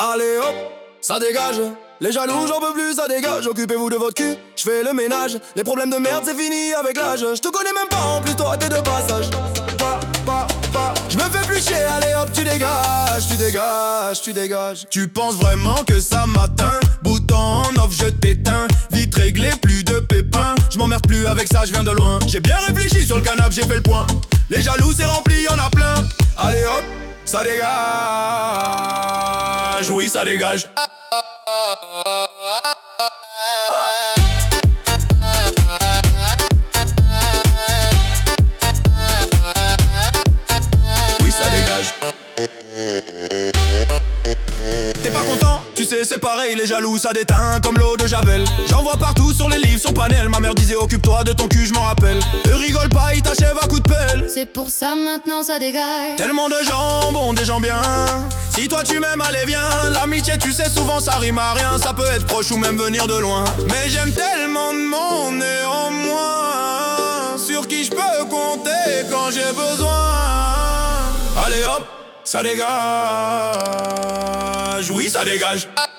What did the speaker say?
Allez hop, ça dégage. Les jaloux, j'en peux plus, ça dégage. Occupez-vous de votre cul, je fais le ménage. Les problèmes de merde, c'est fini avec l'âge. Je te connais même pas, en plus toi t'es de passage. Je me fais plus chier, allez hop, tu dégages, tu dégages, tu dégages. Tu penses vraiment que ça m'atteint? Bouton en off, je t'éteins. Vite réglé, plus de pépins. Je m'emmerde plus avec ça, je viens de loin. J'ai bien réfléchi sur le canapé, j'ai fait le point. Les jaloux, c'est rempli, y'en a plein. Allez hop, ça dégage. Oui, ça dégage. Oui, ça dégage. T'es pas content? Tu sais c'est pareil, les jaloux ça déteint comme l'eau de Javel. J'en vois partout sur les livres, sur panel. Ma mère disait occupe-toi de ton cul, je m'en rappelle. Ne rigole pas, il t'achève à coup de pelle. C'est pour ça maintenant ça dégage. Tellement de gens, bon des gens bien. Si toi tu m'aimes, allez viens. L'amitié tu sais souvent ça rime à rien. Ça peut être proche ou même venir de loin. Mais j'aime tellement de monde néanmoins, sur qui je peux compter quand j'ai besoin. Allez hop, ça dégage. Oui ça dégage.